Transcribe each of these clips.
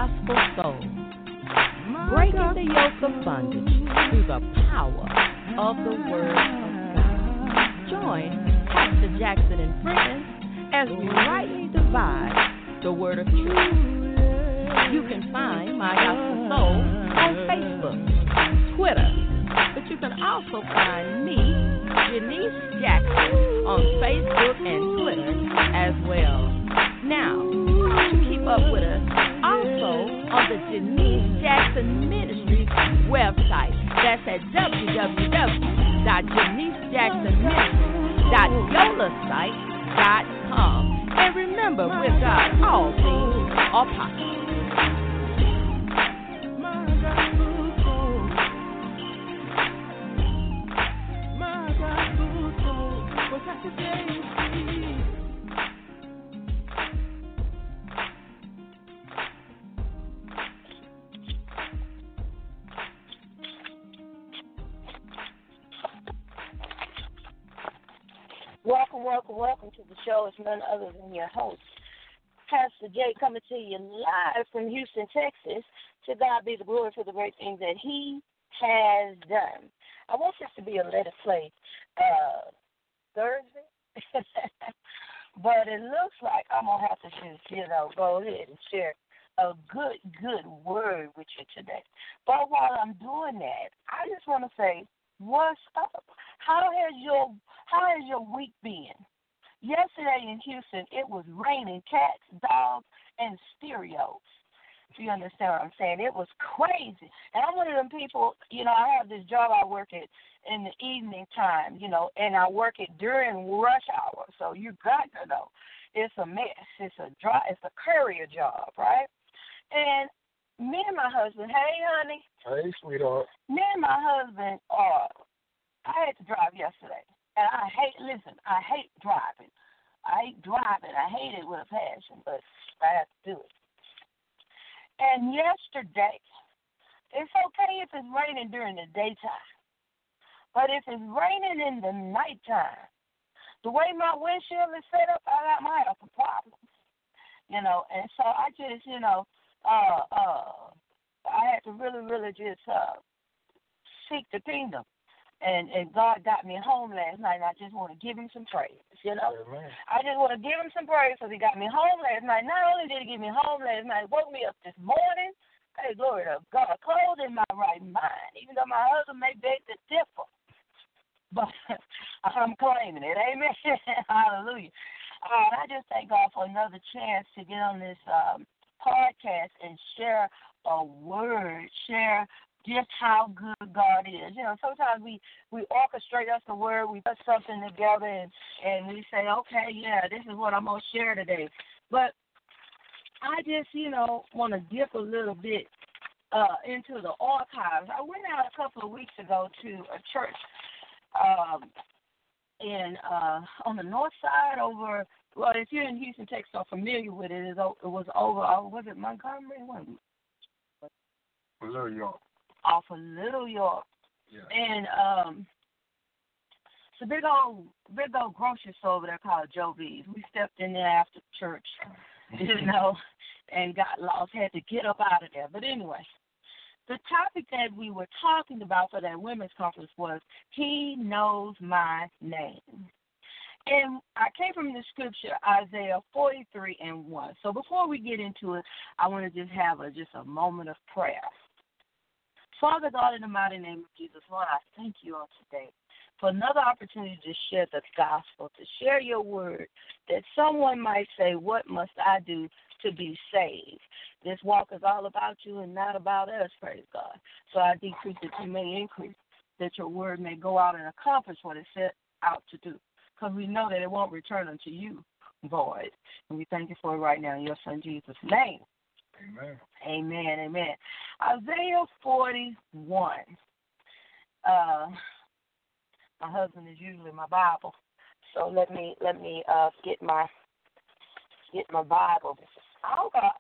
gospel soul, breaking the yoke of bondage through the power of the Word of God. Join Pastor Jackson and friends as we rightly divide the Word of truth. You can find My Gospel Soul on Facebook, Twitter, but you can also find me, Janice Jackson, on Facebook and Twitter as well. Now, to keep up with us, also on the Janice Jackson Ministries website. That's at www.janicejacksonministries.yolasite.com. And remember, with God, all things are possible. Welcome to the show. It's none other than your host, Pastor Jay, coming to you live from Houston, Texas. To God be the glory for the great things that He has done. I want this to be a Let It Play Thursday, but it looks like I'm going to have to just, go ahead and share a good word with you today. But while I'm doing that, I just want to say, what's up? How has your week been? Yesterday in Houston, it was raining cats, dogs, and stereos. If you understand what I'm saying, it was crazy. And I'm one of them people, I have this job I work at in the evening time, and I work it during rush hour. So you got to know, it's a mess. It's a courier job, right? And me and my husband, hey, honey. Hey, sweetheart. Me and my husband, I had to drive yesterday. And I hate driving. I hate it with a passion, but I have to do it. And yesterday, it's okay if it's raining during the daytime. But if it's raining in the nighttime, the way my windshield is set up, I might have some problems. And so I just, I had to really just seek the kingdom. And God got me home last night, and I just want to give Him some praise, Amen. I just want to give Him some praise because He got me home last night. Not only did He get me home last night, He woke me up this morning. Hey, glory to God, clothed in my right mind, even though my husband may beg to differ. But I'm claiming it, amen. Hallelujah. I just thank God for another chance to get on this podcast and share a word, share just how good God is. Sometimes we orchestrate us the word, we put something together, and we say, okay, yeah, this is what I'm going to share today. But I just, want to dip a little bit into the archives. I went out a couple of weeks ago to a church on the north side over, well, if you're in Houston, Texas, are familiar with it, it was over, was it Montgomery? Little York. Off of Little York. Yeah. And it's a big old grocery store over there called Joe V's. We stepped in there after church, and got lost, had to get up out of there. But anyway, the topic that we were talking about for that women's conference was, He knows my name. And I came from the scripture, Isaiah 43:1. So before we get into it, I want to just have a moment of prayer. Father God, in the mighty name of Jesus, Lord, I thank you on today for another opportunity to share the gospel, to share your word, that someone might say, what must I do to be saved? This walk is all about you and not about us, praise God. So I decrease that you may increase, that your word may go out and accomplish what it's set out to do, because we know that it won't return unto you void. And we thank you for it right now in your son Jesus' name. Amen. Amen, amen. Isaiah 41. My husband is usually my Bible, so let me get my Bible. I don't got,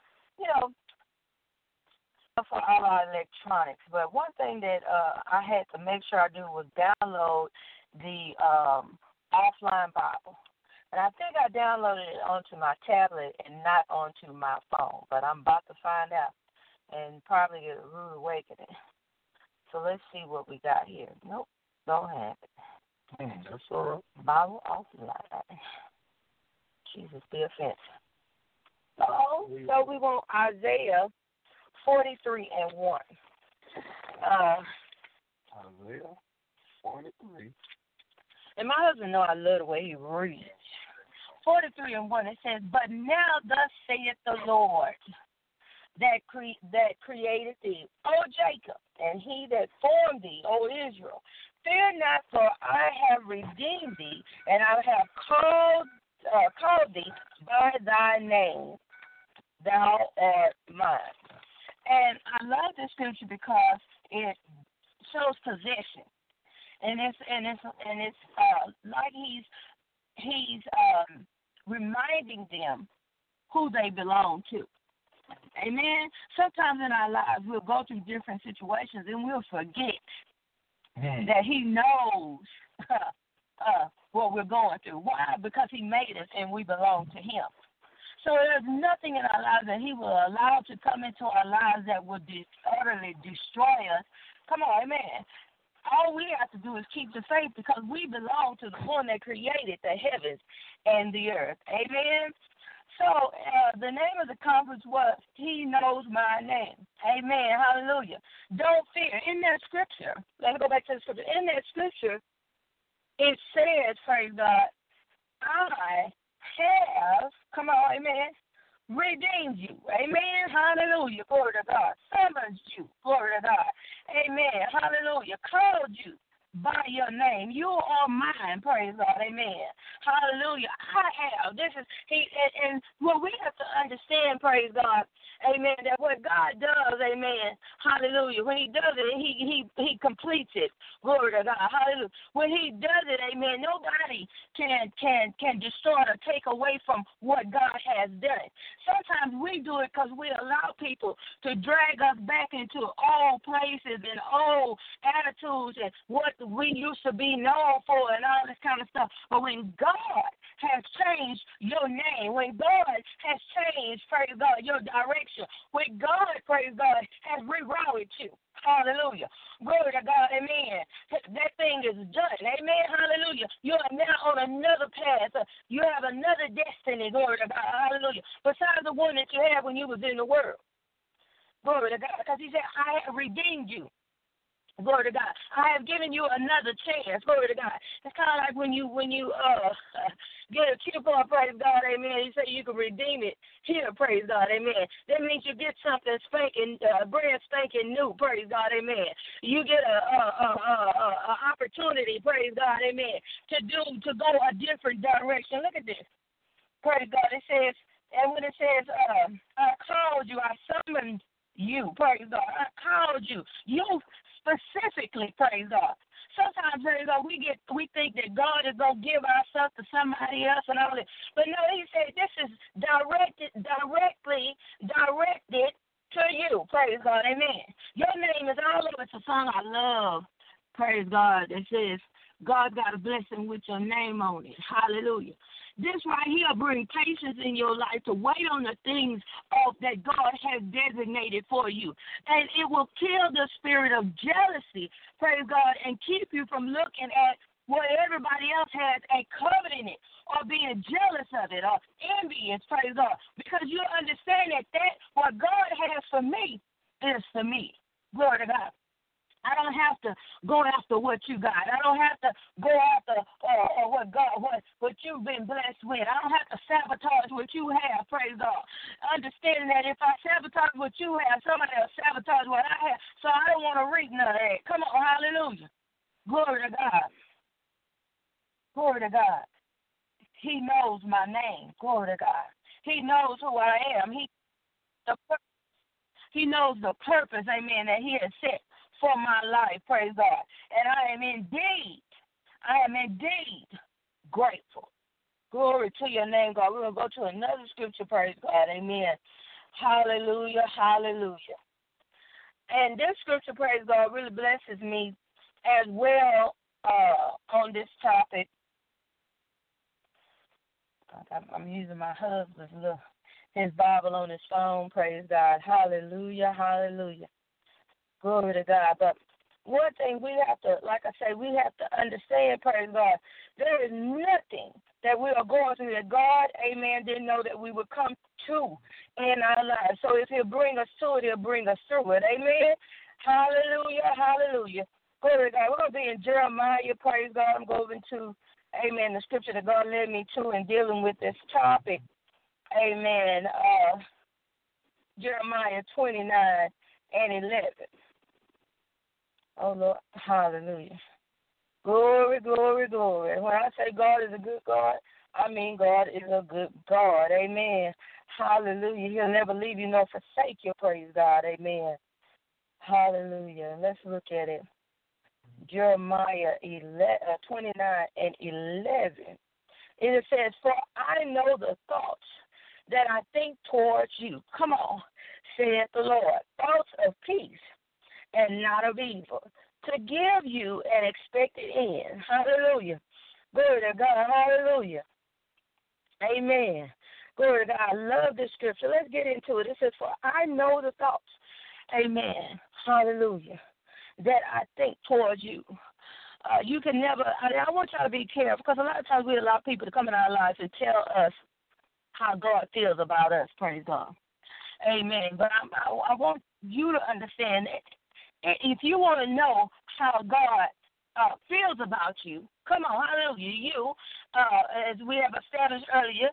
for all our electronics, but one thing that I had to make sure I do was download the offline Bible. And I think I downloaded it onto my tablet and not onto my phone, but I'm about to find out. and probably get a rude awakening. So let's see what we got here. Nope, don't have it. That's all right. Bible offline. Jesus, be offensive. So we want Isaiah 43:1. Isaiah 43. And my husband know I love the way he reads. 43:1, it says, "But now thus saith the Lord, that created thee, O Jacob, and he that formed thee, O Israel. Fear not, for I have redeemed thee, and I have called thee by thy name. Thou art mine." And I love this scripture because it shows possession, and it's like he's reminding them who they belong to. Amen. Sometimes in our lives we'll go through different situations and we'll forget that He knows what we're going through. Why? Because He made us and we belong to Him. So there's nothing in our lives that He will allow to come into our lives that will utterly destroy us. Come on, amen. All we have to do is keep the faith because we belong to the one that created the heavens and the earth. Amen. So the name of the conference was He Knows My Name. Amen. Hallelujah. Don't fear. In that scripture, let me go back to the scripture. In that scripture, it says, praise God, I have, come on, amen, redeemed you. Amen. Hallelujah. Glory to God. Summoned you. Glory to God. Amen. Hallelujah. Called you by your name. You are mine. Praise God. Amen. Hallelujah. I have. This is He, and what we have to understand, praise God, amen, that what God does, amen, hallelujah, when He does it, He completes it. Glory to God. Hallelujah. When He does it, amen, nobody can destroy or take away from what God has done. Sometimes we do it because we allow people to drag us back into old places and old attitudes and what we used to be known for and all this kind of stuff. But when God has changed your name, when God has changed, praise God, your direction, when God, praise God, has rerouted you, hallelujah, glory to God, amen, that thing is done, amen, hallelujah. You are now on another path. You have another destiny, glory to God, hallelujah, besides the one that you had when you was in the world. Glory to God, because He said, I have redeemed you. Glory to God. I have given you another chance. Glory to God. It's kind of like when you get a coupon, praise God, amen. You say you can redeem it here, praise God, amen. That means you get something spanking, brand spanking new, praise God, amen. You get a opportunity, praise God, amen, to go a different direction. Look at this. Praise God. It says, and when it says, I called you, I summoned you, praise God. I called you. You specifically, praise God. Sometimes, praise God, we think that God is gonna give ourselves to somebody else and all that. But no, He said this is directly directed to you. Praise God, amen. Your name is all over. It's a song I love. Praise God. That says, God's got a blessing with your name on it. Hallelujah. This right here bring patience in your life to wait on the things that God has designated for you. And it will kill the spirit of jealousy, praise God, and keep you from looking at what everybody else has and coveting it or being jealous of it or envious, praise God. Because you understand that what God has for me is for me. Glory to God. I don't have to go after what you got. I don't have to go after what you've been blessed with. I don't have to sabotage what you have, praise God. Understanding that if I sabotage what you have, somebody else sabotage what I have. So I don't want to reap none of that. Come on, hallelujah. Glory to God. Glory to God. He knows my name. Glory to God. He knows who I am. He knows the purpose, amen, that He has set for my life, praise God. And I am indeed grateful. Glory to your name, God. We're going to go to another scripture, praise God, amen. Hallelujah, hallelujah. And this scripture, praise God, really blesses me as well on this topic. I'm using my husband's little his Bible on his phone. Praise God. Hallelujah, hallelujah. Glory to God. But one thing we have to, like I say, we have to understand, praise God, there is nothing that we are going through that God, amen, didn't know that we would come to in our lives. So if he'll bring us to it, he'll bring us through it. Amen. Hallelujah, hallelujah. Glory to God. We're going to be in Jeremiah, praise God. I'm going to, amen, the scripture that God led me to in dealing with this topic. Amen. Jeremiah 29 and 11. Oh, Lord. Hallelujah. Glory, glory, glory. When I say God is a good God, I mean God is a good God. Amen. Hallelujah. He'll never leave you nor forsake you. Praise God. Amen. Hallelujah. Let's look at it. Jeremiah 29 and 11. It says, for I know the thoughts that I think towards you. Come on, saith the Lord. Thoughts of peace and not of evil, to give you an expected end. Hallelujah. Glory to God. Hallelujah. Amen. Glory to God. I love this scripture. Let's get into it. It says, for I know the thoughts. Amen. Hallelujah. That I think towards you. You can never, I want y'all to be careful, because a lot of times we allow people to come in our lives and tell us how God feels about us. Praise God. Amen. But I want you to understand that if you want to know how God feels about you, come on, hallelujah, you, as we have established earlier,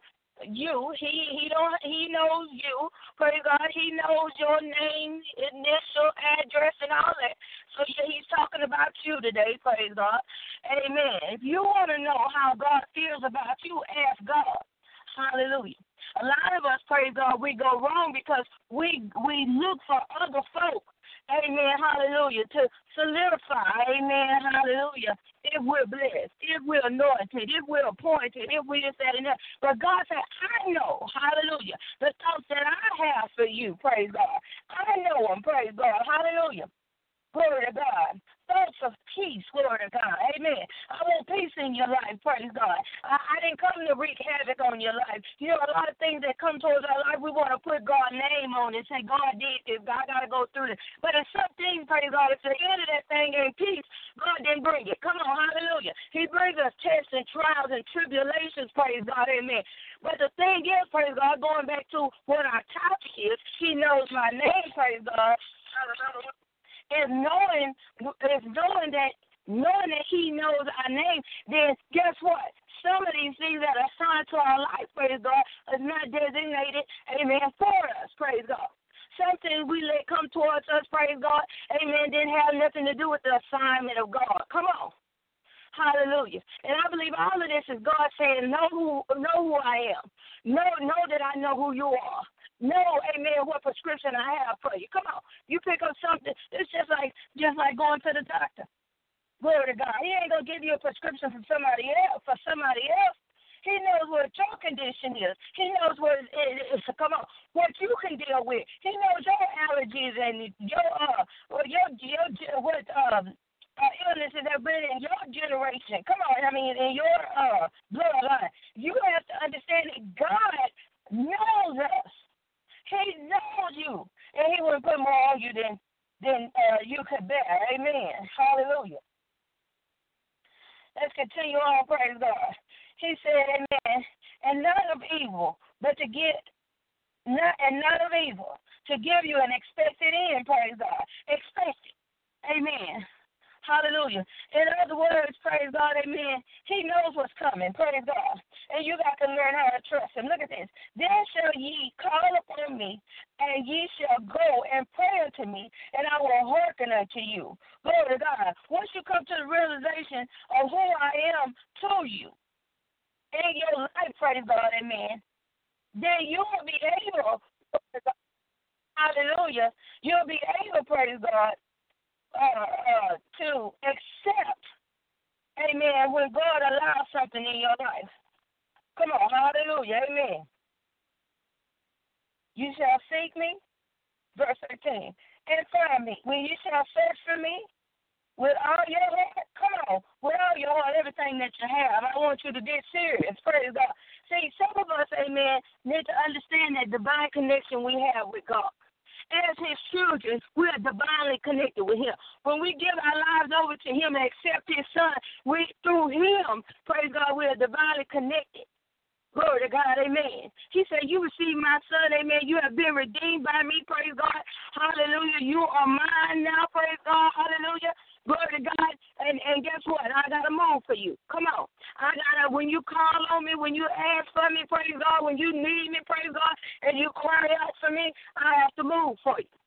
he knows you, praise God, he knows your name, initial, address, and all that. So he's talking about you today, praise God. Amen. If you want to know how God feels about you, ask God. Hallelujah. A lot of us, praise God, we go wrong because we look for other folk, amen, hallelujah, to solidify, amen, hallelujah, if we're blessed, if we're anointed, if we're appointed, if we're this, that, and that. But God said, I know, hallelujah, the thoughts that I have for you, praise God. I know them, praise God, hallelujah. Glory to God. Thoughts of peace, glory to God. Amen. I want peace in your life, praise God. I didn't come to wreak havoc on your life. You know, a lot of things that come towards our life, we want to put God's name on it, say God did this, God got to go through this. But in some things, praise God, if the end of that thing ain't peace, God didn't bring it. Come on, hallelujah. He brings us tests and trials and tribulations, praise God, amen. But the thing is, praise God, going back to what our topic is, he knows my name, praise God. Is knowing that he knows our name, then guess what? Some of these things that are assigned to our life, praise God, is not designated, amen, for us, praise God. Some things we let come towards us, praise God, amen, didn't have nothing to do with the assignment of God. Come on. Hallelujah. And I believe all of this is God saying, know who I am. Know that I know who you are. Know, amen, what prescription I have for you. Come on. You pick up something. It's just like going to the doctor. Glory to God. He ain't going to give you a prescription for somebody else. He knows what your condition is. He knows what it is. Come on, what you can deal with. He knows your allergies and your illnesses that have been in your generation. Come on, I mean, in your bloodline. You have to understand that God knows us. He knows you, and he wouldn't put more on you than you could bear. Amen. Hallelujah. Let's continue on, praise God. He said, amen, and none of evil, but to give you an expected end, praise God. Expected. Amen. Hallelujah. In other words, praise God, amen, he knows what's coming, praise God. And you got to learn how to trust him. Look at this. Then shall ye call upon me, and ye shall go and pray unto me, and I will hearken unto you. Glory to God. Once you come to the realization of who I am to you in your life, praise God, amen, then you will be able, hallelujah, you'll be able, praise God, to accept, amen, when God allows something in your life. Come on, hallelujah, amen. You shall seek me, verse 13, and find me. When you shall search for me with all your heart, come on, with all your heart, everything that you have. I want you to get serious. Praise God. See, some of us, amen, need to understand that divine connection we have with God. As his children, we are divinely connected with him. When we give our lives over to him and accept his son, through him, praise God, we are divinely connected. Glory to God, amen. He said, you receive my son, amen. You have been redeemed by me, praise God. Hallelujah. You are mine now, praise God. Hallelujah. Glory to God. And guess what? I got a move for you. Come on. When you call on me, when you ask for me, praise God, when you need me, praise God, and you cry out for me, I have to move for you.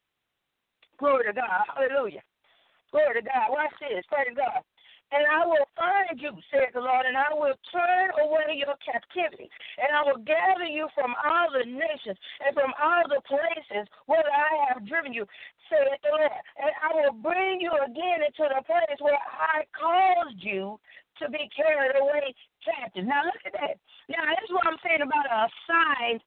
Glory to God. Hallelujah. Glory to God. Watch this. Praise God. And I will find you, says the Lord, and I will turn away your captivity, and I will gather you from all the nations and from all the places where I have driven you, saith the Lord. And I will bring you again into the place where I caused you to be carried away captive. Now look at that. Now this is what I'm saying about a sign.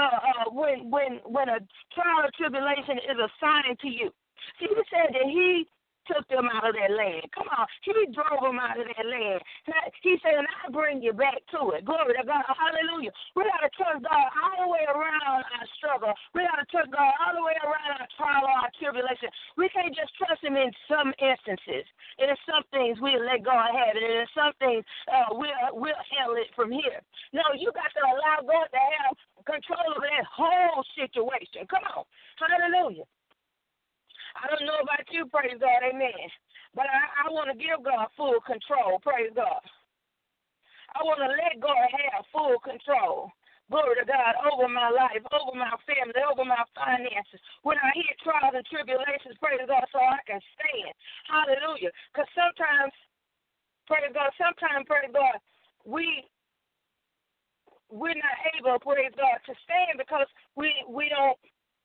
When a trial or tribulation is assigned to you. See, he said that he took them out of their land. Come on. He drove them out of their land. He said, and I'll bring you back to it. Glory to God. Hallelujah. We got to trust God all the way around our struggle. We got to trust God all the way around our trial or our tribulation. We can't just trust him in some instances. And in some things, we'll let God have it. And in some things, we'll handle it from here. No, you got to allow God to have control of that whole situation. Come on. Hallelujah. I don't know about you, praise God, amen. But I want to give God full control, praise God. I want to let God have full control, glory to God, over my life, over my family, over my finances. When I hit trials and tribulations, praise God, so I can stand. Hallelujah. Because sometimes, praise God, we're not able, praise God, to stand because we don't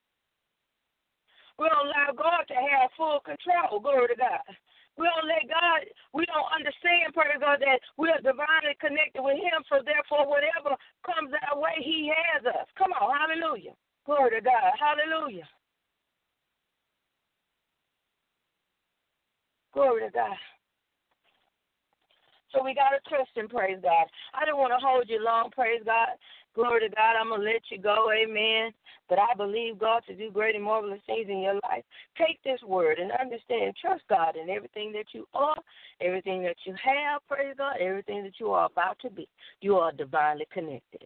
allow God to have full control. Glory to God. We don't understand, praise God, that we are divinely connected with him, so therefore whatever comes our way, he has us. Come on, hallelujah. Glory to God. Hallelujah. Glory to God. So we got to trust him, praise God. I don't want to hold you long, praise God. Glory to God, I'm going to let you go, amen. But I believe God to do great and marvelous things in your life. Take this word and understand, trust God in everything that you are, everything that you have, praise God, everything that you are about to be. You are divinely connected.